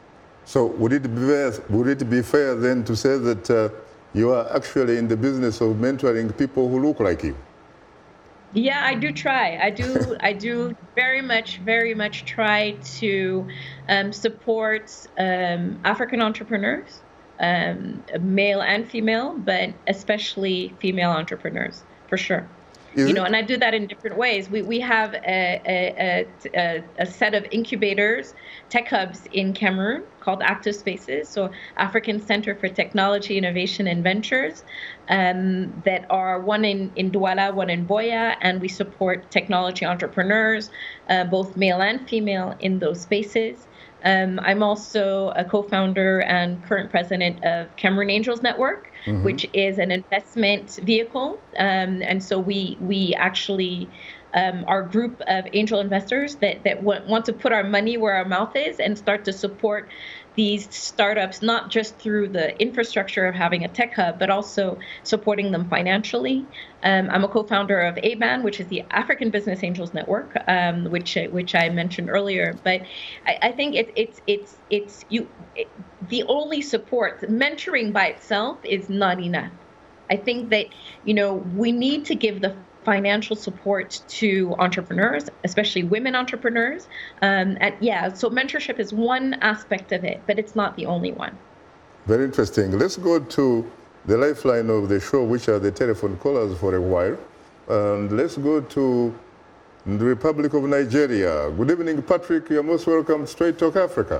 So would it be fair, would it be fair then to say that uh, you are actually in the business of mentoring people who look like you? Yeah, I do try. I do. I do very much, very much try to um, support um, African entrepreneurs, um, male and female, but especially female entrepreneurs, for sure. Is you know, it? And I do that in different ways. We we have a a, a a set of incubators, tech hubs in Cameroon called Active Spaces, so African Center for Technology, Innovation, and Ventures, um, that are one in, in Douala, one in Boya, and we support technology entrepreneurs, uh, both male and female, in those spaces. Um, I'm also a co-founder and current president of Cameroon Angels Network, mm-hmm. which is an investment vehicle. Um, and so we we actually um, are a group of angel investors that, that want, want to put our money where our mouth is and start to support these startups, not just through the infrastructure of having a tech hub, but also supporting them financially. Um, I'm a co-founder of A B A N, which is the African Business Angels Network, um, which which I mentioned earlier. But I, I think it's it's it's it's you. It, the only support, mentoring by itself, is not enough. I think that you know we need to give the financial support to entrepreneurs, especially women entrepreneurs. Um, and yeah, so mentorship is one aspect of it, but it's not the only one. Very interesting. Let's go to the lifeline of the show, which are the telephone callers for a while. And let's go to the Republic of Nigeria. Good evening, Patrick. You're most welcome to Straight Talk Africa.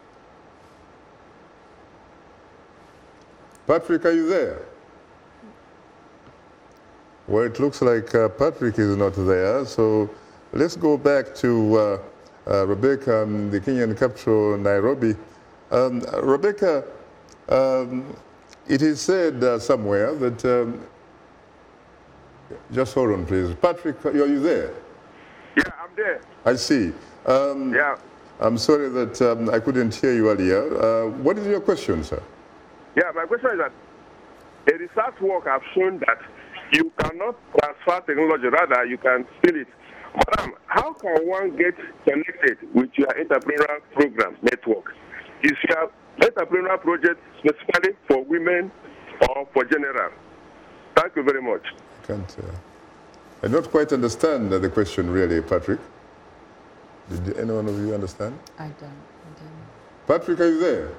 Patrick, are you there? Well, it looks like uh, Patrick is not there, so let's go back to uh, uh, Rebecca in the Kenyan capital, Nairobi. Um, Rebecca, um, it is said uh, somewhere that, um, just hold on please. Patrick, are you there? Yeah, I'm there. I see. Um, yeah. I'm sorry that um, I couldn't hear you earlier. Uh, what is your question, sir? Yeah, my question is that a research work has shown that you cannot transfer technology, rather you can steal it. Madam, how can one get connected with your entrepreneurial program network? Is your entrepreneurial project specifically for women or for general? Thank you very much. I can't, uh, I don't quite understand the question really, Patrick. Did any one of you understand? I don't. I didn't. Patrick, are you there?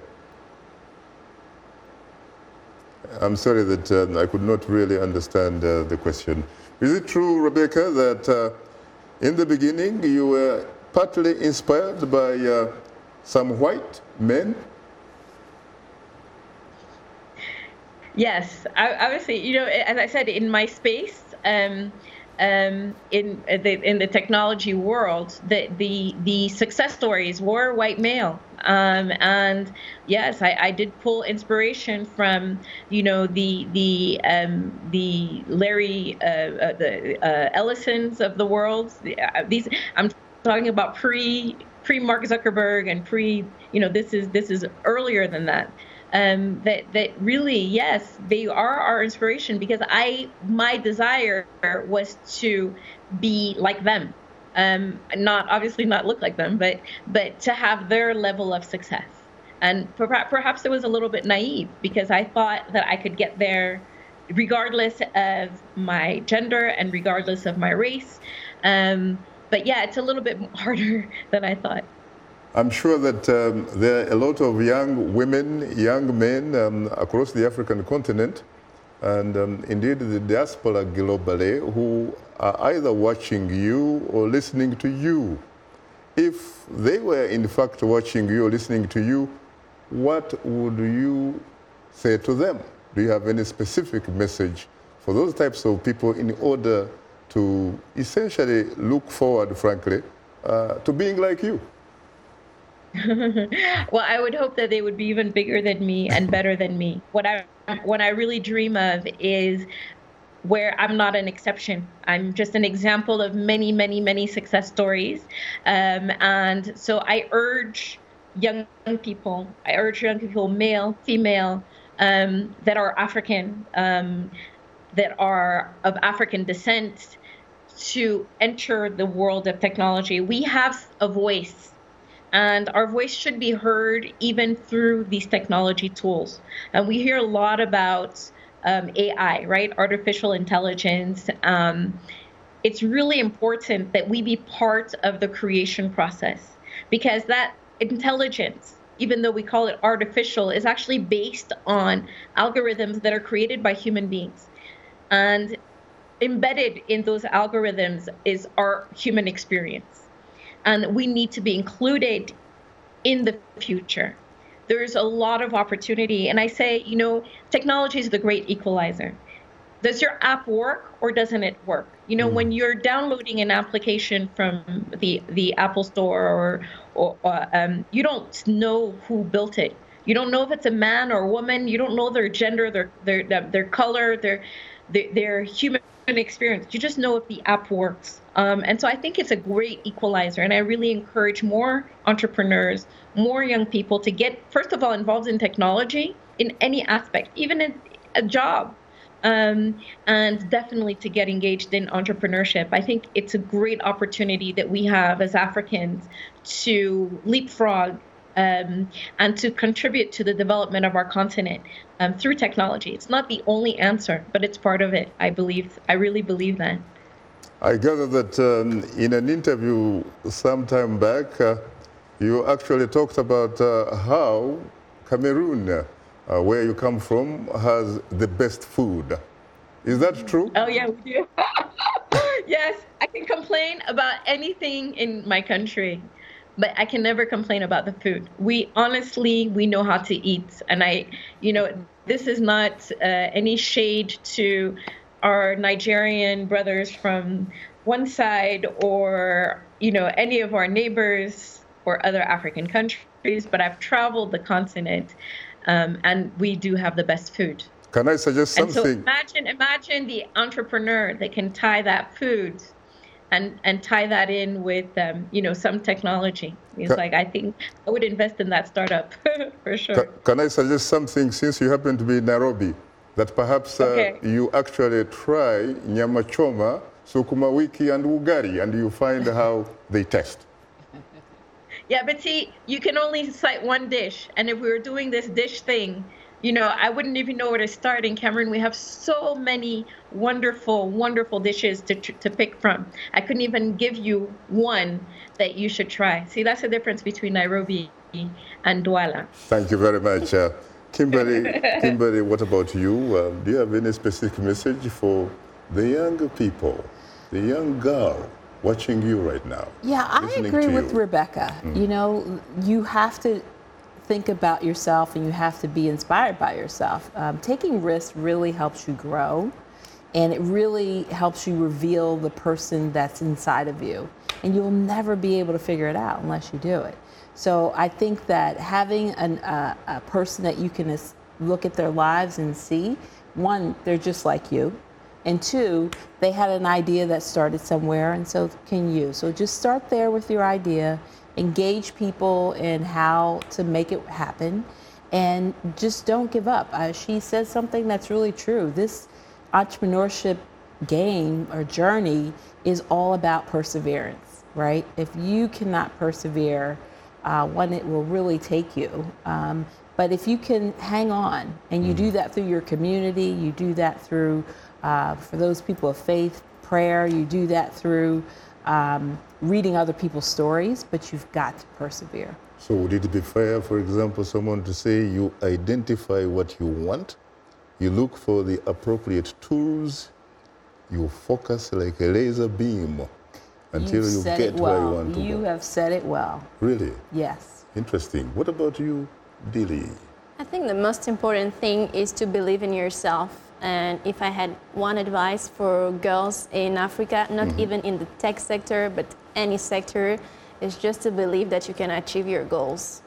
I'm sorry that uh, I could not really understand uh, the question. Is it true, Rebecca, that uh, in the beginning you were partly inspired by uh, some white men? Yes, I, obviously, you know, as I said, in my space, um, um, in the in the technology world, the the the success stories were white male. Um, and yes, I, I did pull inspiration from, you know, the the um, the Larry uh, uh, the uh, Ellisons of the world. The, uh, these I'm talking about pre pre Mark Zuckerberg and pre, you know, this is this is earlier than that. Um, that that really, yes, they are our inspiration, because I my desire was to be like them. Um, not obviously not look like them, but but to have their level of success. And perhaps, perhaps it was a little bit naive, because I thought that I could get there regardless of my gender and regardless of my race. Um, but yeah, it's a little bit harder than I thought. I'm sure that um, there are a lot of young women, young men um, across the African continent, and um, indeed the diaspora globally, who are either watching you or listening to you. If they were in fact watching you or listening to you, what would you say to them? Do you have any specific message for those types of people in order to essentially look forward, frankly, uh, to being like you? Well, I would hope that they would be even bigger than me and better than me. What I what I really dream of is where I'm not an exception. I'm just an example of many, many, many success stories. Um, and so I urge young people, I urge young people, male, female, um, that are African, um, that are of African descent, to enter the world of technology. We have a voice. And our voice should be heard even through these technology tools. And we hear a lot about um, A I, right? Artificial intelligence. Um, it's really important that we be part of the creation process, because that intelligence, even though we call it artificial, is actually based on algorithms that are created by human beings. And embedded in those algorithms is our human experience. And we need to be included in the future. There's a lot of opportunity. And I say, you know, technology is the great equalizer. Does your app work or doesn't it work? You know, mm. when you're downloading an application from the, the Apple Store, or, or uh, um, you don't know who built it. You don't know if it's a man or a woman. You don't know their gender, their their their color, their their, their human experience. You just know if the app works. Um, and so I think it's a great equalizer. And I really encourage more entrepreneurs, more young people to get, first of all, involved in technology in any aspect, even in a job. Um, and definitely to get engaged in entrepreneurship. I think it's a great opportunity that we have as Africans to leapfrog um, and to contribute to the development of our continent um, through technology. It's not the only answer, but it's part of it. I believe, I really believe that. I gather that um, in an interview some time back, uh, you actually talked about uh, how Cameroon, uh, Uh, where you come from, has the best food. Is that true? Oh, yeah, we do. Yes, I can complain about anything in my country, but I can never complain about the food. We honestly, we know how to eat. And I, you know, this is not uh, any shade to our Nigerian brothers from one side, or, you know, any of our neighbors or other African countries, but I've traveled the continent. Um, and we do have the best food. Can I suggest something? And so imagine, imagine the entrepreneur that can tie that food and, and tie that in with, um, you know, some technology. It's can, like, I think I would invest in that startup for sure. Can, can I suggest something, since you happen to be in Nairobi, that perhaps uh, okay. you actually try nyama choma, sukuma wiki, and ugari, and you find how they taste. Yeah, but see, you can only cite one dish. And if we were doing this dish thing, you know, I wouldn't even know where to start. In Cameroon, we have so many wonderful, wonderful dishes to to pick from. I couldn't even give you one that you should try. See, that's the difference between Nairobi and Douala. Thank you very much. Uh, Kimberly, Kimberly, what about you? Um, do you have any specific message for the younger people, the young girl watching you right now? Yeah, I agree with Rebecca. Mm. You know, you have to think about yourself and you have to be inspired by yourself. Um, taking risks really helps you grow, and it really helps you reveal the person that's inside of you. And you'll never be able to figure it out unless you do it. So I think that having an, uh, a person that you can look at their lives and see, one, they're just like you. And two, they had an idea that started somewhere, and so can you. So just start there with your idea, engage people in how to make it happen, and just don't give up. Uh, she says something that's really true. This entrepreneurship game or journey is all about perseverance, right? If you cannot persevere, uh, one, it will really take you. Um, but if you can hang on, and you do that through your community, you do that through Uh, for those people of faith, prayer, you do that through um, reading other people's stories, but you've got to persevere. So would it be fair, for example, someone to say you identify what you want, you look for the appropriate tools, you focus like a laser beam until You've you said get it well. where you want to You go? have said it well. Really? Yes. Interesting. What about you, Dilly? I think the most important thing is to believe in yourself. And if I had one advice for girls in Africa, not mm-hmm. even in the tech sector, but any sector, is just to believe that you can achieve your goals.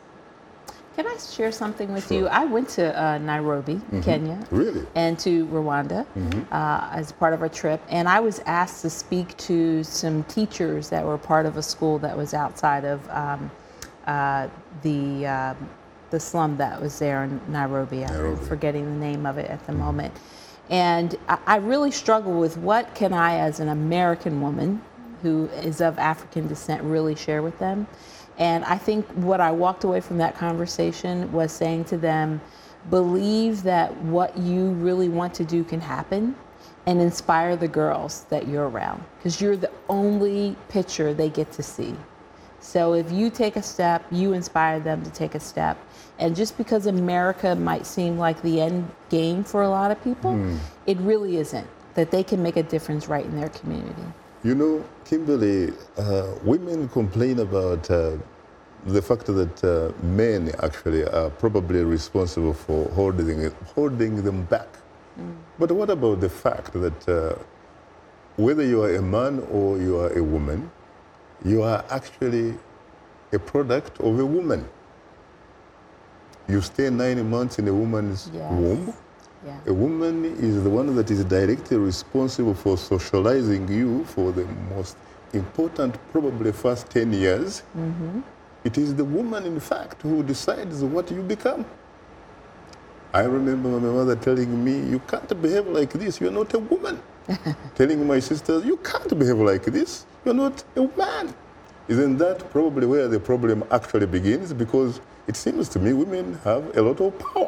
Can I share something with Sure. you? I went to uh, Nairobi, Mm-hmm. Kenya, Really? and to Rwanda Mm-hmm. uh, as part of a trip. And I was asked to speak to some teachers that were part of a school that was outside of um, uh, the um, the slum that was there in Nairobi. Nairobi. I'm forgetting the name of it at the moment. And I, I really struggle with what can I, as an American woman who is of African descent, really share with them. And I think what I walked away from that conversation was saying to them, believe that what you really want to do can happen, and inspire the girls that you're around, because you're the only picture they get to see. So if you take a step, you inspire them to take a step. And just because America might seem like the end game for a lot of people, mm. it really isn't, that they can make a difference right in their community. You know, Kimberly, uh, women complain about uh, the fact that uh, men actually are probably responsible for holding, holding them back. Mm. But what about the fact that uh, whether you are a man or you are a woman, you are actually a product of a woman. You stay nine months in a woman's yes. womb. Yeah. A woman is the one that is directly responsible for socializing you for the most important, probably first ten years. Mm-hmm. It is the woman, in fact, who decides what you become. I remember my mother telling me, you can't behave like this, you're not a woman. Telling my sisters, you can't behave like this, you're not a man. Isn't that probably where the problem actually begins? Because it seems to me women have a lot of power.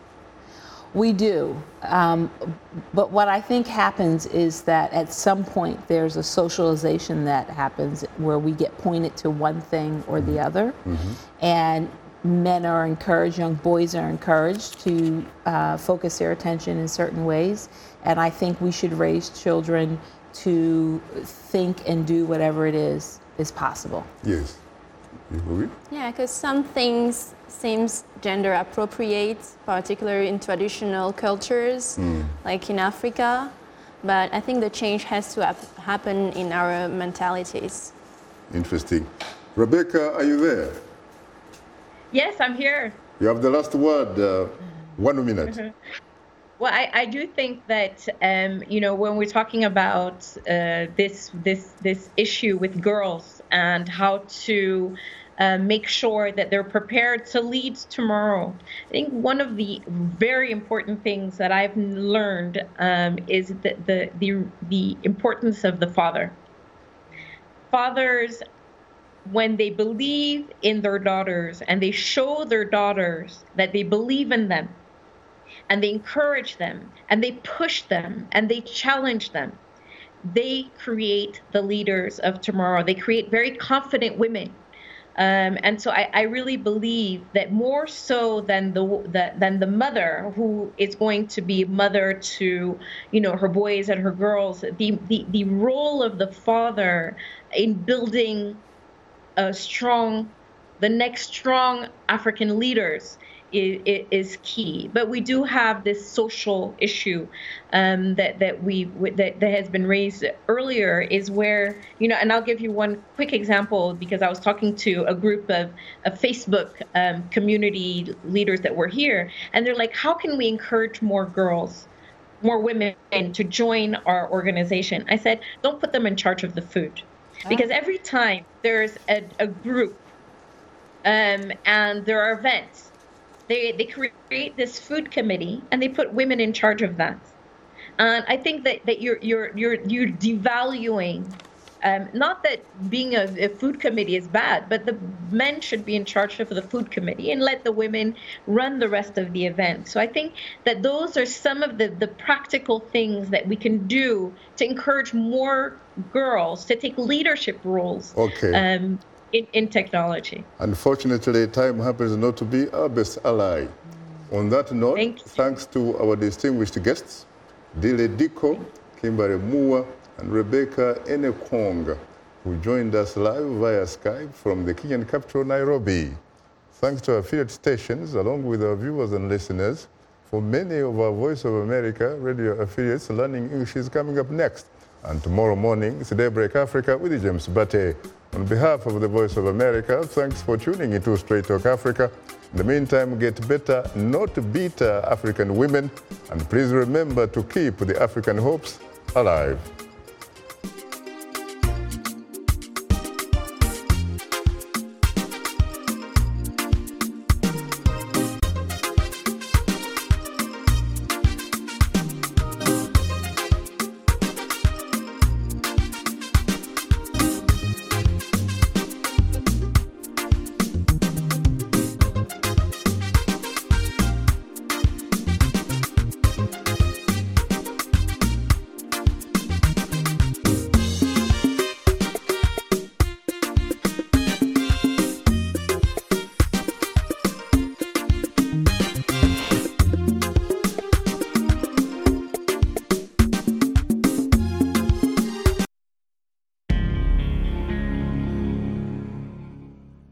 We do. Um, but what I think happens is that at some point there's a socialization that happens where we get pointed to one thing or the other. Mm-hmm. And men are encouraged, young boys are encouraged to uh, focus their attention in certain ways. And I think we should raise children to think and do whatever it is is possible. Yes. You agree? Yeah, because some things seems gender appropriate, particularly in traditional cultures, mm. like in Africa. But I think the change has to ap- happen in our mentalities. Interesting. Rebecca, are you there? Yes, I'm here. You have the last word. Uh, one minute. Mm-hmm. Well, I, I do think that um, you know, when we're talking about uh, this this this issue with girls and how to uh, make sure that they're prepared to lead tomorrow, I think one of the very important things that I've learned um, is the, the the the importance of the father. Fathers, when they believe in their daughters and they show their daughters that they believe in them, and they encourage them, and they push them, and they challenge them, they create the leaders of tomorrow. They create very confident women. Um, and so I, I really believe that more so than the, the than the mother who is going to be mother to, you know, her boys and her girls, the, the, the role of the father in building a strong, the next strong African leaders Is, is key. But we do have this social issue um, that that we that, that has been raised earlier, is where, you know, and I'll give you one quick example, because I was talking to a group of, of Facebook um, community leaders that were here, and they're like, how can we encourage more girls, more women to join our organization? I said, don't put them in charge of the food, because every time there's a, a group um, and there are events, They, they create this food committee and they put women in charge of that. And I think that, that you're you're you're you're devaluing, um, not that being a, a food committee is bad, but the men should be in charge of the food committee and let the women run the rest of the event. So I think that those are some of the, the practical things that we can do to encourage more girls to take leadership roles. Okay. Um, In, in technology. Unfortunately, time happens not to be our best ally. On that note, Thank thanks to our distinguished guests, Dile Diko, Kimberly Mua, and Rebecca Enekong, who joined us live via Skype from the Kenyan capital, Nairobi. Thanks to our affiliate stations, along with our viewers and listeners. For many of our Voice of America radio affiliates, Learning English is coming up next. And tomorrow morning, it's Daybreak Africa with James Bate. On behalf of the Voice of America, thanks for tuning into Straight Talk Africa. In the meantime, get better, not bitter African women. And please remember to keep the African hopes alive.